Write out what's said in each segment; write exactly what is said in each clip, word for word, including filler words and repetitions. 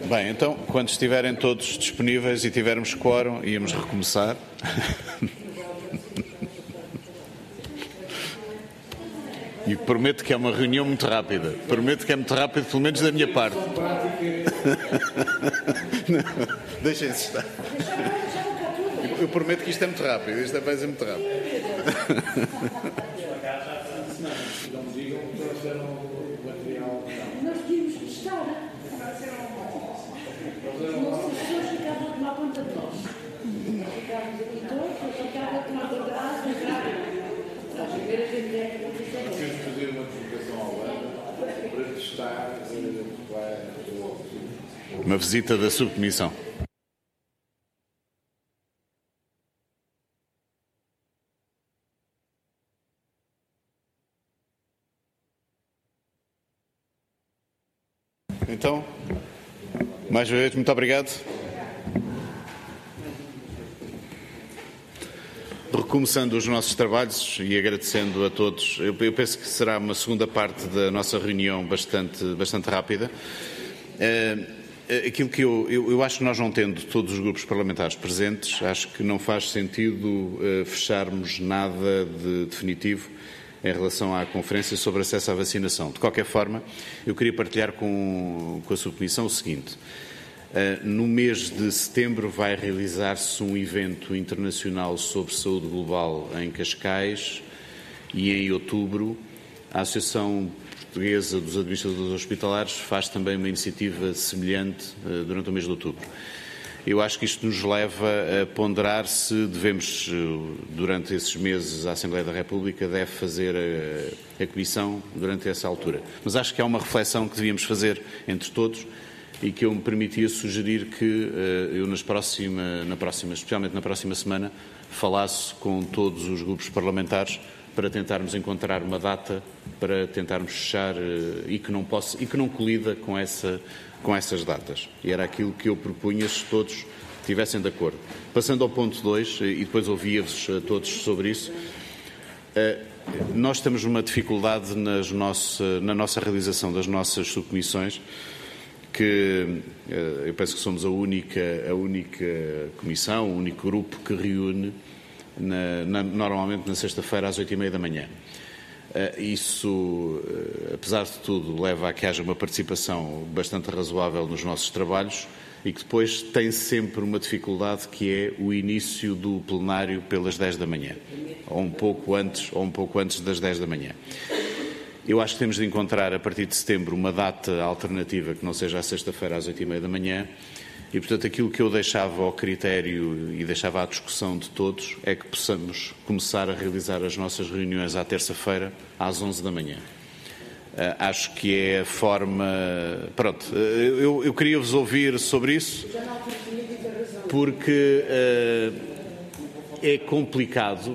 Bem, então, quando estiverem todos disponíveis e tivermos quórum, íamos recomeçar. E prometo que é uma reunião muito rápida. Prometo que é muito rápido, pelo menos da minha parte. Deixem-se estar. Eu prometo que isto é muito rápido. Isto vai ser muito rápido. Nós tínhamos que estar. Nossas pessoas ficavam a tomar conta de nós. Ficávamos aqui todos, eu ficava a tomar conta de nós, estás a ver a gente é que Temos que fazer uma deslocação ao ano para testar. Uma visita da subcomissão. Então, mais uma vez, muito obrigado. Recomeçando os nossos trabalhos e agradecendo a todos, eu, eu penso que será uma segunda parte da nossa reunião bastante, bastante rápida. Uh, aquilo que eu, eu, eu acho que nós não tendo todos os grupos parlamentares presentes, acho que não faz sentido uh, fecharmos nada de definitivo em relação à conferência sobre acesso à vacinação. De qualquer forma, eu queria partilhar com, com a subcomissão o seguinte. Uh, no mês de setembro vai realizar-se um evento internacional sobre saúde global em Cascais e em outubro a Associação Portuguesa dos Administradores Hospitalares faz também uma iniciativa semelhante uh, durante o mês de outubro. Eu acho que isto nos leva a ponderar se devemos, durante esses meses, a Assembleia da República deve fazer a, a comissão durante essa altura. Mas acho que há uma reflexão que devíamos fazer entre todos e que eu me permitia sugerir que uh, eu, nas próxima, na próxima, especialmente na próxima semana, falasse com todos os grupos parlamentares para tentarmos encontrar uma data para tentarmos fechar uh, e, que não possa, e que não colida com essa com essas datas. E era aquilo que eu propunha se todos estivessem de acordo. Passando ao ponto dois, e depois ouvia-vos a todos sobre isso, nós temos uma dificuldade nas nossa, na nossa realização das nossas subcomissões, que eu penso que somos a única, a única comissão, o único grupo que reúne na, na, normalmente na sexta-feira às oito e meia da manhã. Isso, apesar de tudo, leva a que haja uma participação bastante razoável nos nossos trabalhos e que depois tem sempre uma dificuldade que é o início do plenário pelas dez da manhã, ou um pouco antes, ou um pouco antes das dez da manhã. Eu acho que temos de encontrar, a partir de setembro, uma data alternativa que não seja a sexta-feira às oito e meia da manhã. E, portanto, aquilo que eu deixava ao critério e deixava à discussão de todos é que possamos começar a realizar as nossas reuniões à terça-feira, às onze da manhã. Uh, acho que é a forma... Pronto, uh, eu, eu queria vos ouvir sobre isso, porque uh, é complicado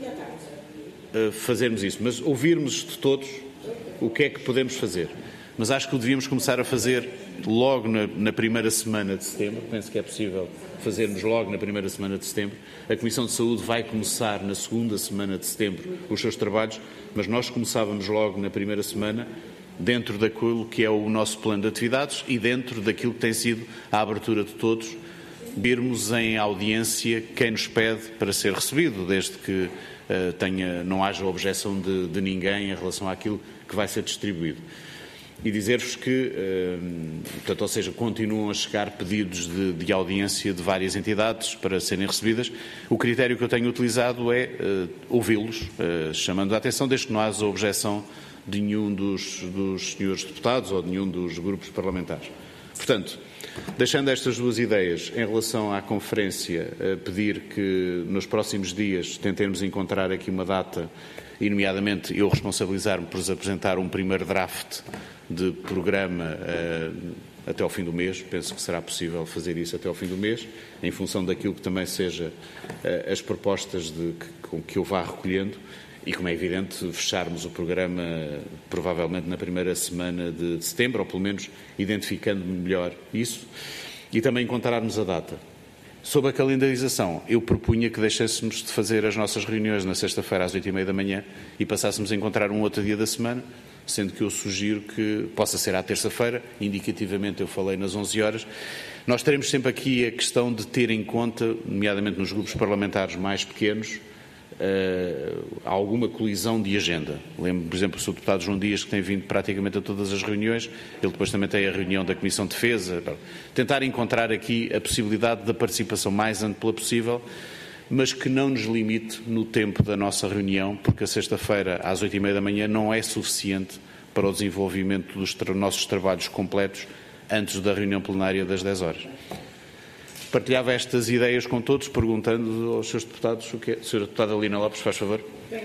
uh, fazermos isso, mas ouvirmos de todos o que é que podemos fazer. Mas acho que o devíamos começar a fazer logo na, na primeira semana de setembro. Penso que é possível fazermos logo na primeira semana de setembro. A Comissão de Saúde vai começar na segunda semana de setembro os seus trabalhos, mas nós começávamos logo na primeira semana, dentro daquilo que é o nosso plano de atividades e dentro daquilo que tem sido a abertura de todos, virmos em audiência quem nos pede para ser recebido, desde que uh, tenha, não haja objeção de, de ninguém em relação àquilo que vai ser distribuído. E dizer-vos que, portanto, ou seja, continuam a chegar pedidos de, de audiência de várias entidades para serem recebidas. O critério que eu tenho utilizado é uh, ouvi-los, uh, chamando a atenção, desde que não haja objeção de nenhum dos, dos senhores deputados ou de nenhum dos grupos parlamentares. Portanto, deixando estas duas ideias em relação à conferência, uh, pedir que nos próximos dias tentemos encontrar aqui uma data, e nomeadamente eu responsabilizar-me por apresentar um primeiro draft de programa uh, até ao fim do mês. Penso que será possível fazer isso até ao fim do mês, em função daquilo que também seja uh, as propostas de, que, que eu vá recolhendo e, como é evidente, fecharmos o programa uh, provavelmente na primeira semana de, de setembro, ou pelo menos identificando melhor isso, e também encontrarmos a data. Sobre a calendarização, eu propunha que deixássemos de fazer as nossas reuniões na sexta-feira às oito e meia da manhã e passássemos a encontrar um outro dia da semana, sendo que eu sugiro que possa ser à terça-feira, indicativamente eu falei nas onze horas. Nós teremos sempre aqui a questão de ter em conta, nomeadamente nos grupos parlamentares mais pequenos, uh, alguma colisão de agenda. Lembro, por exemplo, o senhor Deputado João Dias, que tem vindo praticamente a todas as reuniões, ele depois também tem a reunião da Comissão de Defesa. Tentar encontrar aqui a possibilidade da participação mais ampla possível, mas que não nos limite no tempo da nossa reunião, porque a sexta-feira, às oito e meia da manhã, não é suficiente para o desenvolvimento dos tra- nossos trabalhos completos antes da reunião plenária das dez horas. Partilhava estas ideias com todos, perguntando aos seus deputados o que é. senhora Deputada Lina Lopes, faz favor.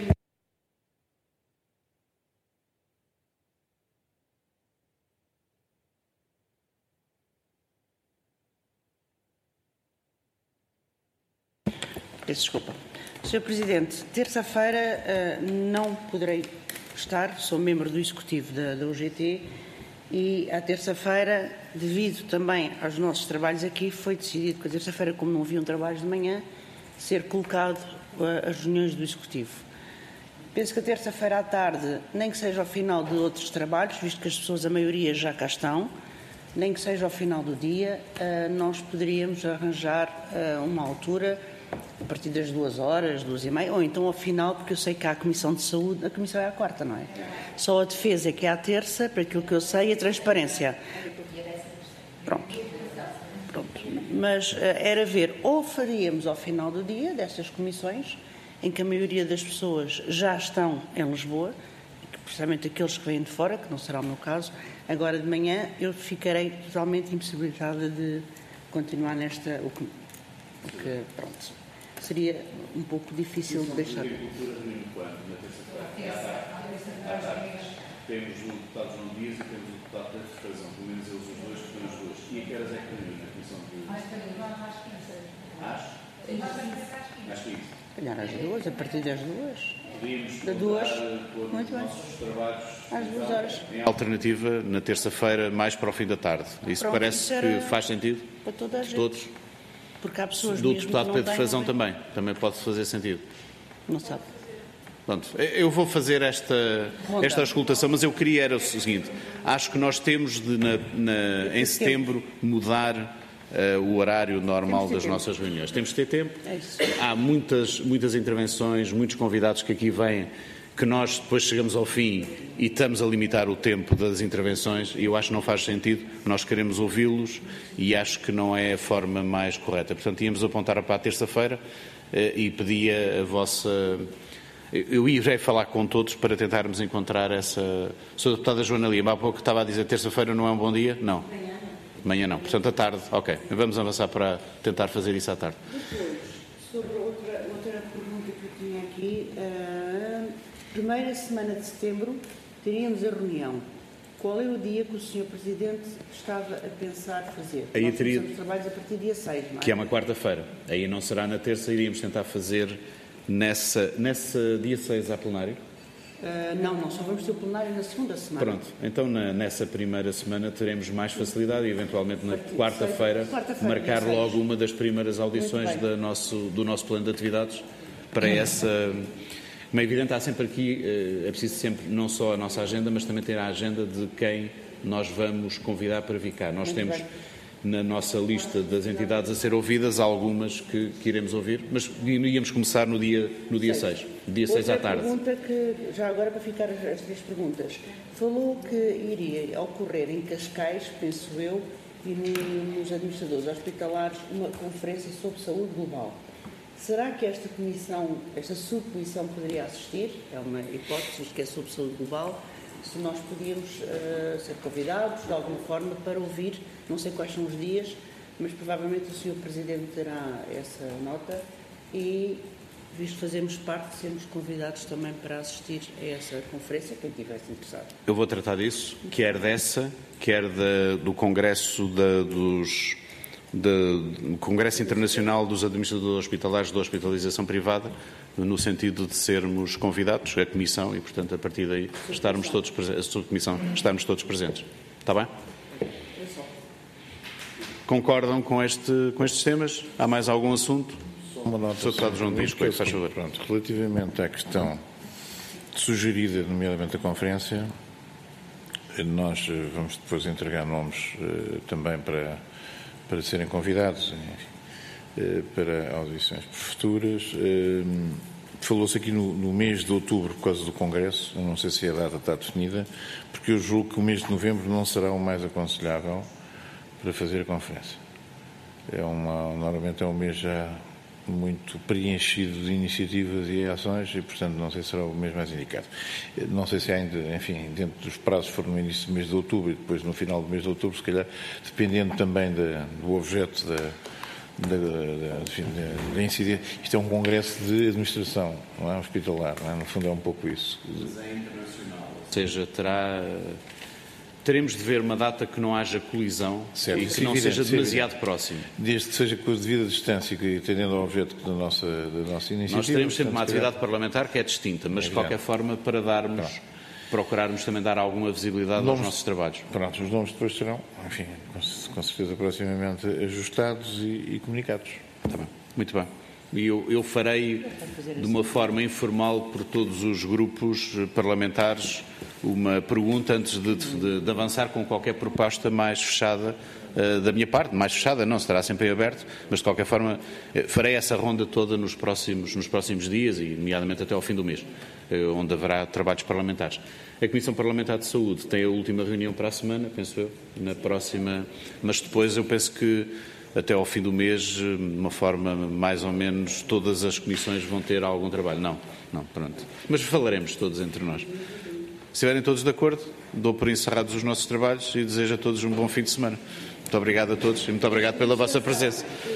Peço desculpa. senhor Presidente, terça-feira uh, não poderei estar, sou membro do Executivo da, da U G T e à terça-feira, devido também aos nossos trabalhos aqui, foi decidido que a terça-feira, como não haviam trabalhos de manhã, ser colocado uh, as reuniões do Executivo. Penso que a terça-feira à tarde, nem que seja ao final de outros trabalhos, visto que as pessoas, a maioria, já cá estão, nem que seja ao final do dia, uh, nós poderíamos arranjar uh, uma altura a partir das duas horas, duas e meia, ou então ao final, porque eu sei que há a Comissão de Saúde, a Comissão é à quarta, não é? Só a defesa é que é à terça, para aquilo que eu sei, a transparência. Pronto. Pronto. Mas uh, era ver, ou faríamos ao final do dia destas comissões, em que a maioria das pessoas já estão em Lisboa, precisamente aqueles que vêm de fora, que não será o meu caso, agora de manhã eu ficarei totalmente impossibilitada de continuar nesta... O que, o que, pronto. Seria um pouco difícil de deixar. Temos o deputado João Dias e temos o deputado Pedro Frazão, pelo menos eles os dois, que estão os dois. E a que horas é que termina a comissão de... Às? Às quinze. Calhar às duas, a partir das duas. Podíamos Das duas. pôr Muito bem. nossos trabalhos Às duas horas. em alternativa na terça-feira, mais para o fim da tarde. Isso Pronto, parece isso era que faz sentido? Para toda a gente. Todos? Porque há pessoas Do mesmo deputado que não Pedro têm, Frazão não é? também. Também pode fazer sentido. Não sabe. Pronto, eu vou fazer esta, esta auscultação, mas eu queria era o seguinte, acho que nós temos de, na, na, em setembro, mudar uh, o horário normal das nossas reuniões. Temos de ter tempo. É isso. Há muitas, muitas intervenções, muitos convidados que aqui vêm, que nós depois chegamos ao fim e estamos a limitar o tempo das intervenções, e eu acho que não faz sentido, nós queremos ouvi-los e acho que não é a forma mais correta. Portanto, íamos apontar para a terça-feira e pedia a vossa... Eu irei falar com todos para tentarmos encontrar essa... senhora Deputada Joana Lima, há pouco estava a dizer terça-feira não é um bom dia? Não. Manhã não. Manhã não. Portanto, à tarde, ok. Vamos avançar para tentar fazer isso à tarde. Depois, sobre outra, outra pergunta que eu tinha aqui, uh, primeira semana de setembro teríamos a reunião. Qual é o dia que o senhor Presidente estava a pensar fazer? Aí Nós teria... começamos trabalhos a partir do dia seis, não é? Que é uma quarta-feira. Aí não será na terça, iríamos tentar fazer nessa, nessa dia seis à plenário? Uh, não, não, só vamos ter o plenário na segunda semana. Pronto, então na, nessa primeira semana teremos mais facilidade e eventualmente na quarta-feira quarta marcar logo uma das primeiras audições da nosso, do nosso plano de atividades para essa... Como é evidente, há sempre aqui, é preciso sempre não só a nossa agenda, mas também ter a agenda de quem nós vamos convidar para vir cá. Nós temos na nossa lista das entidades a ser ouvidas algumas que, que iremos ouvir, mas íamos começar no dia, no dia seis, dia seis à tarde. Outra pergunta que, já agora para ficar as, as três perguntas, falou que iria ocorrer em Cascais, penso eu, e no, nos administradores hospitalares uma conferência sobre saúde global. Será que esta comissão, esta subcomissão poderia assistir? É uma hipótese, que é sobre saúde global. Se nós podíamos uh, ser convidados de alguma forma para ouvir, não sei quais são os dias, mas provavelmente o senhor Presidente terá essa nota e, visto fazermos parte, sermos convidados também para assistir a essa conferência, quem estivesse interessado. Eu vou tratar disso, quer dessa, quer da, do Congresso da, dos... do Congresso Internacional dos Administradores Hospitalares da Hospitalização Privada, no sentido de sermos convidados, a Comissão, e, portanto, a partir daí estarmos todos presentes, a subcomissão, estarmos todos presentes. Está bem? Concordam com, este, com estes temas? Há mais algum assunto? Só uma nota. senhor Deputado João Dias, faz favor. Pronto, relativamente à questão sugerida, nomeadamente da conferência, nós vamos depois entregar nomes também para, para serem convidados, enfim, para audições futuras. Falou-se aqui no, no mês de outubro por causa do Congresso, eu não sei se a data está definida, porque eu julgo que o mês de novembro não será o mais aconselhável para fazer a conferência. É uma, normalmente é um mês já muito preenchido de iniciativas e ações e, portanto, não sei se será o mês mais indicado. Não sei se ainda, enfim, dentro dos prazos for no início do mês de outubro e depois no final do mês de outubro, se calhar, dependendo também da, do objeto da, da, da, enfim, da, da incidência. Isto é um congresso de administração, não é hospitalar, não é? No fundo é um pouco isso. Mas é internacional, ou seja, terá... Teremos de ver uma data que não haja colisão certo, e que não evidente, seja demasiado evidente. próximo. Desde que seja com a devida distância e atendendo ao objeto da nossa, da nossa iniciativa. Nós teremos sempre uma atividade calhar... parlamentar que é distinta, mas é de qualquer forma para darmos, pronto. procurarmos também dar alguma visibilidade nomes, aos nossos trabalhos. Pronto, os nomes depois serão, enfim, com, com certeza proximamente ajustados e, e comunicados. Está bem, muito bem. E eu, eu farei de uma forma informal por todos os grupos parlamentares uma pergunta antes de, de, de avançar com qualquer proposta mais fechada uh, da minha parte, mais fechada não, estará sempre em aberto, mas de qualquer forma farei essa ronda toda nos próximos, nos próximos dias e nomeadamente até ao fim do mês, uh, onde haverá trabalhos parlamentares. A Comissão Parlamentar de Saúde tem a última reunião para a semana, penso eu, na próxima, mas depois eu penso que até ao fim do mês, de uma forma mais ou menos, todas as comissões vão ter algum trabalho. Não, não, pronto. Mas falaremos todos entre nós. Se estiverem todos de acordo, dou por encerrados os nossos trabalhos e desejo a todos um bom fim de semana. Muito obrigado a todos e muito obrigado pela vossa presença.